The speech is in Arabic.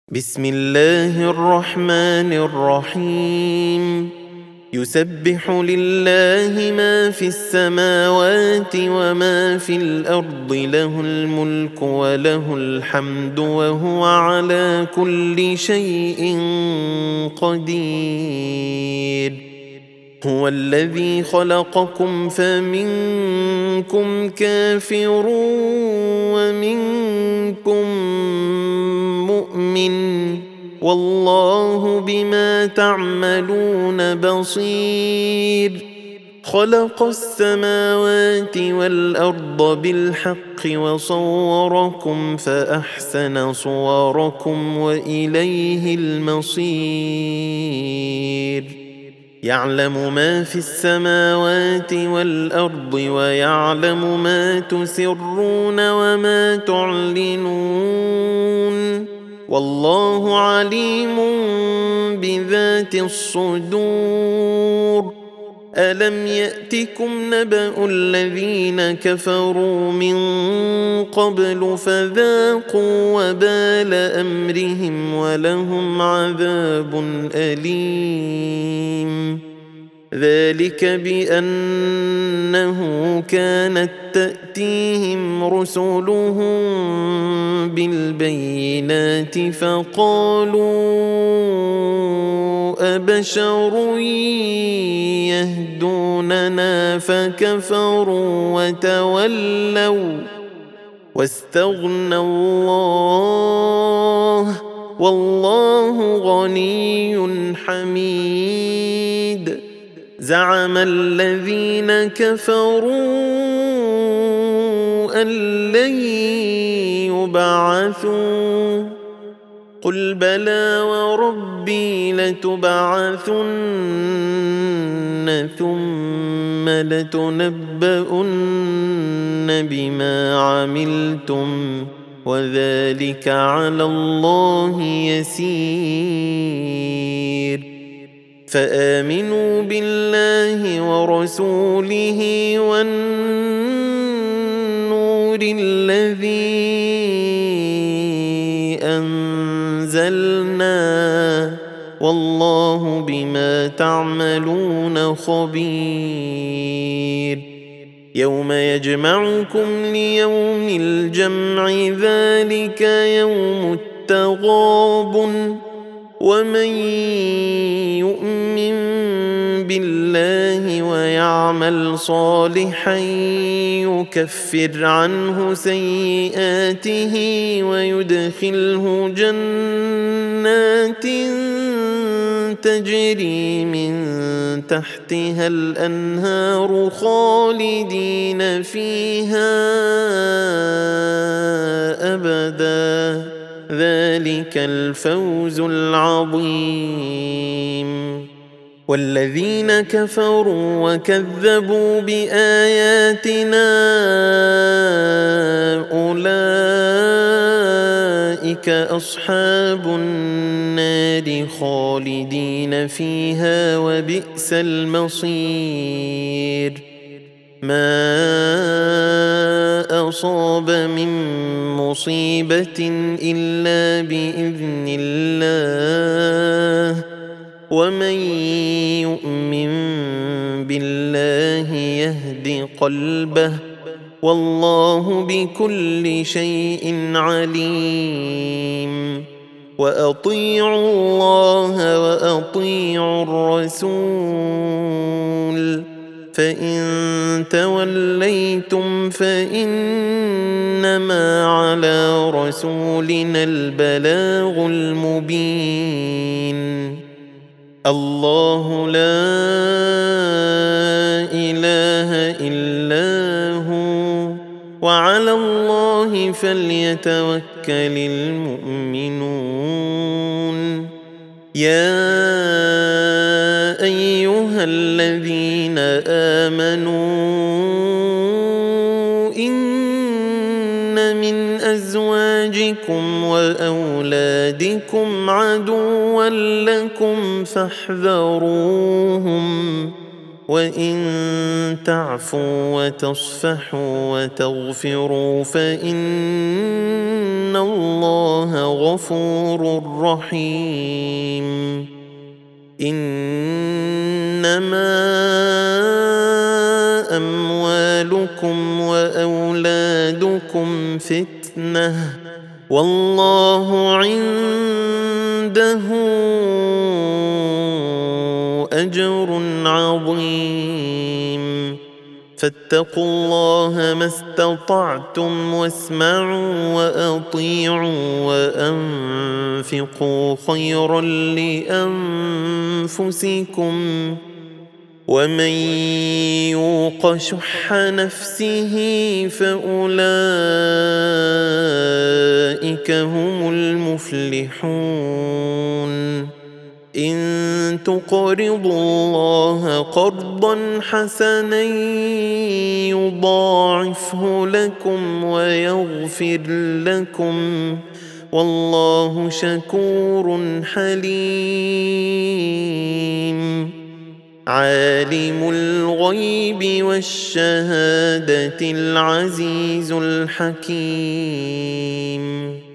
بسم الله الرحمن الرحيم. يسبح لله ما في السماوات وما في الأرض، له الملك وله الحمد وهو على كل شيء قدير. هو الذي خلقكم فمنكم كافر ومنكم مؤمن، والله بما تعملون بصير. خلق السماوات والأرض بالحق وصوركم فأحسن صوركم وإليه المصير. يعلم ما في السماوات والأرض ويعلم ما تسرون وما تعلنون، والله عليم بذات الصدور. ألم يأتكم نبأ الذين كفروا من قبل فذاقوا وبال أمرهم ولهم عذاب أليم. ذلك بأنه كانت تأتيهم رسلهم بالبينات فقالوا أبشر يهدوننا فكفروا وتولوا واستغنى الله والله غني حميد. زعم الذين كفروا أن لن يبعثوا، قل بلى وربي لتبعثن ثم لتنبؤن بما عملتم وذلك على الله يسير. فآمنوا بالله ورسوله والنور الذي أنزلنا، والله بما تعملون خبير. يوم يجمعكم ليوم الجمع، ذلك يوم التغابن. ومن يؤمن بالله ويعمل صالحا يكفر عنه سيئاته ويدخله جنات تجري من تحتها الأنهار خالدين فيها أبدا، ذلك الفوز العظيم. والذين كفروا وكذبوا بآياتنا أولئك أصحاب النار خالدين فيها وبئس المصير. ما أصاب من مصيبة إلا بإذن الله، ومن يؤمن بالله يهد قلبه، والله بكل شيء عليم. وأطيعوا الله وأطيعوا الرسول، فإن توليتم فإنما على رسولنا البلاغ المبين. الله لا إله إلا هو، وعلى الله فليتوكل المؤمنون. يا أيها الذين آمنوا إن من أزواجكم وأولادكم عدوا لكم فاحذروهم، وإن تعفوا وتصفحوا وتغفروا فإن الله الغفور الرحيم. إنما أموالكم وأولادكم فتنة والله عنده أجر عظيم. فاتقوا الله ما استطعتم واسمعوا وأطيعوا وأنفقوا خيرا لأنفسكم ومن يوق شح نفسه فأولئك هم المفلحون. إن تقرضوا الله قرضا حسنا يضاعفه لكم ويغفر لكم والله شكور حليم. عالم الغيب والشهادة العزيز الحكيم.